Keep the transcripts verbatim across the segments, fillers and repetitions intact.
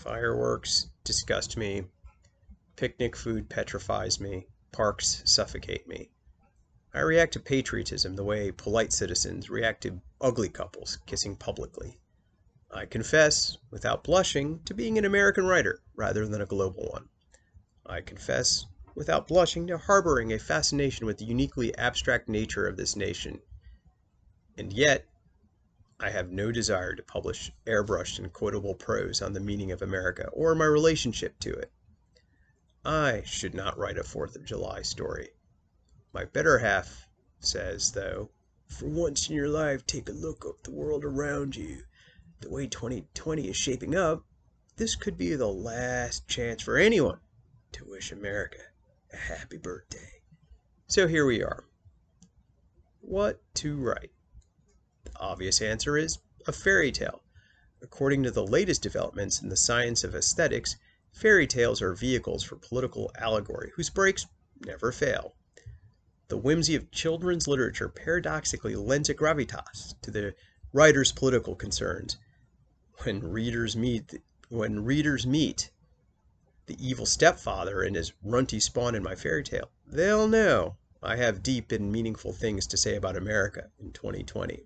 Fireworks disgust me. Picnic food petrifies me. Parks suffocate me. I react to patriotism the way polite citizens react to ugly couples kissing publicly. I confess, without blushing, to being an American writer rather than a global one. I confess, without blushing, to harboring a fascination with the uniquely abstract nature of this nation. And yet, I have no desire to publish airbrushed and quotable prose on the meaning of America or my relationship to it. I should not write a fourth of July story. My better half says, though, for once in your life, take a look at the world around you. The way twenty twenty is shaping up, this could be the last chance for anyone to wish America a happy birthday. So here we are. What to write? The obvious answer is a fairy tale. According to the latest developments in the science of aesthetics, fairy tales are vehicles for political allegory whose breaks never fail. The whimsy of children's literature paradoxically lends a gravitas to the writer's political concerns. When readers meet, when readers meet the evil stepfather and his runty spawn in my fairy tale, they'll know I have deep and meaningful things to say about America in twenty twenty.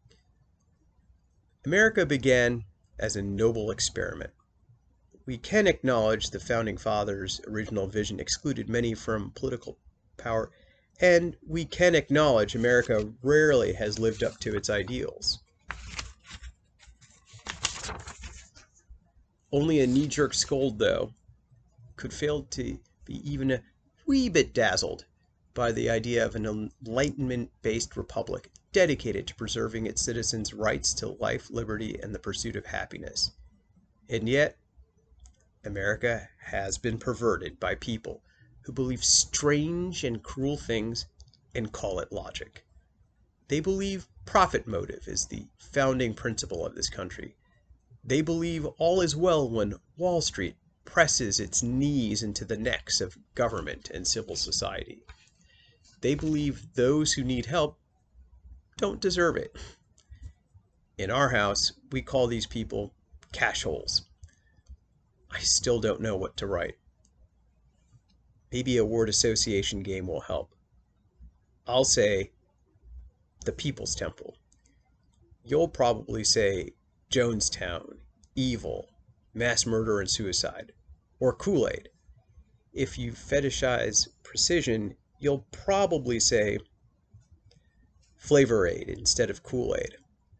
America began as a noble experiment. We can acknowledge the Founding Fathers' original vision excluded many from political power, and we can acknowledge America rarely has lived up to its ideals. Only a knee-jerk scold, though, could fail to be even a wee bit dazzled by the idea of an Enlightenment-based republic dedicated to preserving its citizens' rights to life, liberty, and the pursuit of happiness. And yet, America has been perverted by people who believe strange and cruel things and call it logic. They believe profit motive is the founding principle of this country. They believe all is well when Wall Street presses its knees into the necks of government and civil society. They believe those who need help don't deserve it. In our house, we call these people cash holes. I still don't know what to write. Maybe a word association game will help. I'll say the People's Temple. You'll probably say Jonestown, evil, mass murder and suicide, or Kool-Aid. If you fetishize precision, you'll probably say Flavor Aid instead of Kool-Aid.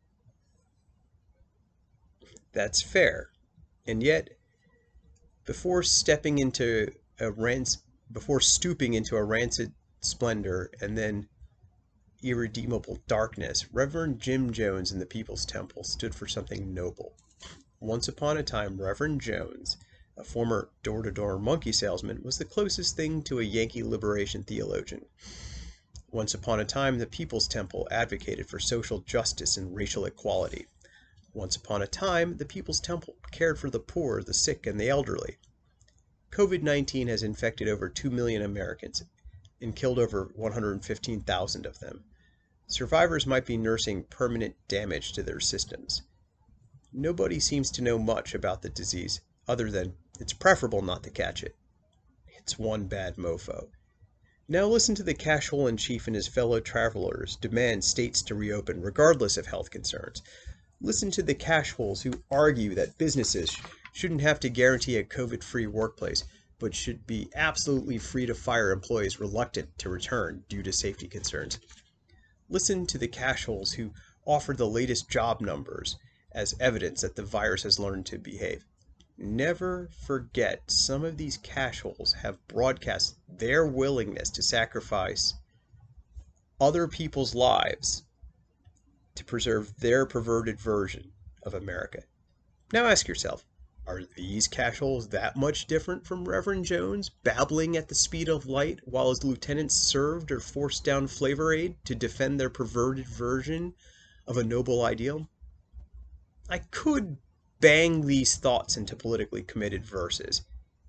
That's fair. And yet, before stepping into a rance, before stooping into a rancid splendor and then irredeemable darkness, Reverend Jim Jones in the People's Temple stood for something noble. Once upon a time, Reverend Jones, a former door-to-door monkey salesman, was the closest thing to a Yankee liberation theologian. Once upon a time, the People's Temple advocated for social justice and racial equality. Once upon a time, the People's Temple cared for the poor, the sick, and the elderly. COVID nineteen has infected over two million Americans and killed over one hundred fifteen thousand of them. Survivors might be nursing permanent damage to their systems. Nobody seems to know much about the disease other than it's preferable not to catch it. It's one bad mofo. Now listen to the cash-hole in chief and his fellow travelers demand states to reopen regardless of health concerns. Listen to the cash-holes who argue that businesses shouldn't have to guarantee a COVID-free workplace, but should be absolutely free to fire employees reluctant to return due to safety concerns. Listen to the cash-holes who offer the latest job numbers as evidence that the virus has learned to behave. Never forget, some of these cash-holes have broadcast their willingness to sacrifice other people's lives to preserve their perverted version of America. Now ask yourself, are these cash-holes that much different from Reverend Jones, babbling at the speed of light while his lieutenants served or forced down Flavor Aid to defend their perverted version of a noble ideal? I could bang these thoughts into politically committed verses.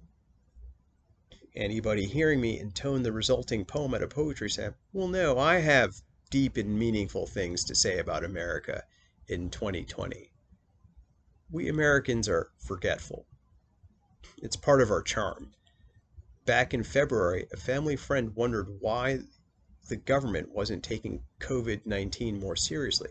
Anybody hearing me intone the resulting poem at a poetry slam will know I have deep and meaningful things to say about America in twenty twenty. We Americans are forgetful. It's part of our charm. Back in February, a family friend wondered why the government wasn't taking COVID nineteen more seriously.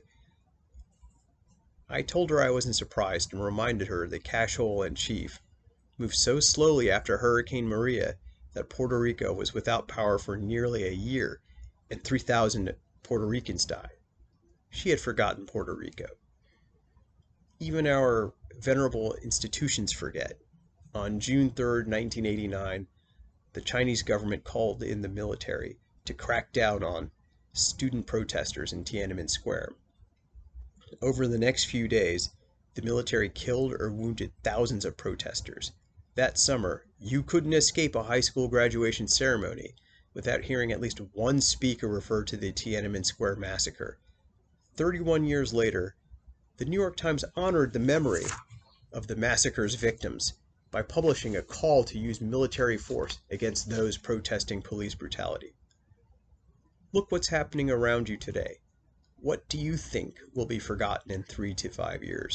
I told her I wasn't surprised and reminded her that Cashel and Chief moved so slowly after Hurricane Maria that Puerto Rico was without power for nearly a year and three thousand Puerto Ricans died. She had forgotten Puerto Rico. Even our venerable institutions forget. On June third, nineteen eighty-nine, the Chinese government called in the military to crack down on student protesters in Tiananmen Square. Over the next few days, the military killed or wounded thousands of protesters. That summer, you couldn't escape a high school graduation ceremony without hearing at least one speaker refer to the Tiananmen Square massacre. thirty-one years later, the New York Times honored the memory of the massacre's victims by publishing a call to use military force against those protesting police brutality. Look what's happening around you today. What do you think will be forgotten in three to five years?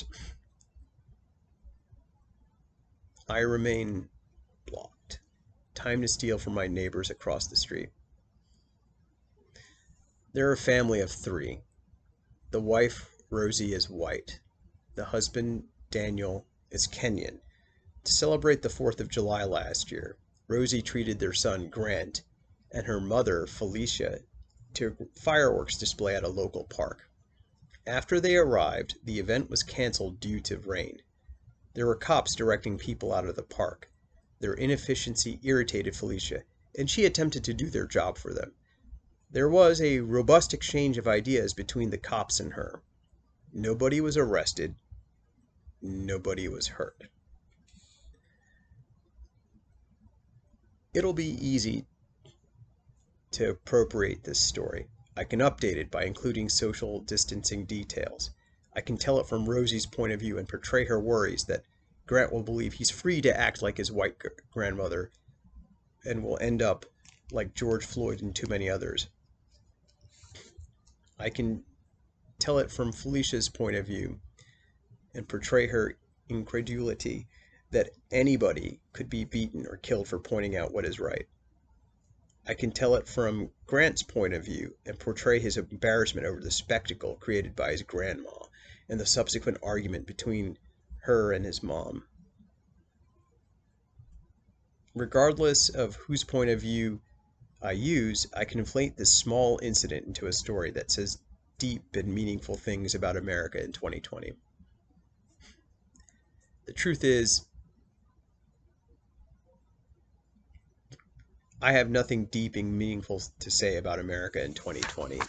I remain blocked. Time to steal from my neighbors across the street. They're a family of three. The wife, Rosie, is white. The husband, Daniel, is Kenyan. To celebrate the fourth of July last year, Rosie treated their son, Grant, and her mother, Felicia, to a fireworks display at a local park. After they arrived, the event was canceled due to rain. There were cops directing people out of the park. Their inefficiency irritated Felicia, and she attempted to do their job for them. There was a robust exchange of ideas between the cops and her. Nobody was arrested. Nobody was hurt. It'll be easy to appropriate this story. I can update it by including social distancing details. I can tell it from Rosie's point of view and portray her worries that Grant will believe he's free to act like his white grandmother and will end up like George Floyd and too many others. I can tell it from Felicia's point of view and portray her incredulity that anybody could be beaten or killed for pointing out what is right. I can tell it from Grant's point of view and portray his embarrassment over the spectacle created by his grandma and the subsequent argument between her and his mom. Regardless of whose point of view I use, I can inflate this small incident into a story that says deep and meaningful things about America in twenty twenty. The truth is, I have nothing deep and meaningful to say about America in twenty twenty.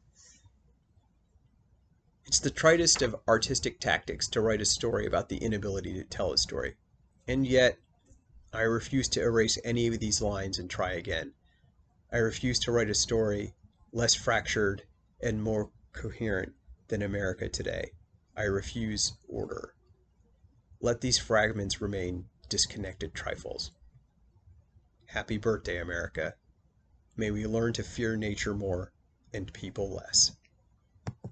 It's the tritest of artistic tactics to write a story about the inability to tell a story. And yet, I refuse to erase any of these lines and try again. I refuse to write a story less fractured and more coherent than America today. I refuse order. Let these fragments remain disconnected trifles. Happy birthday, America. May we learn to fear nature more and people less.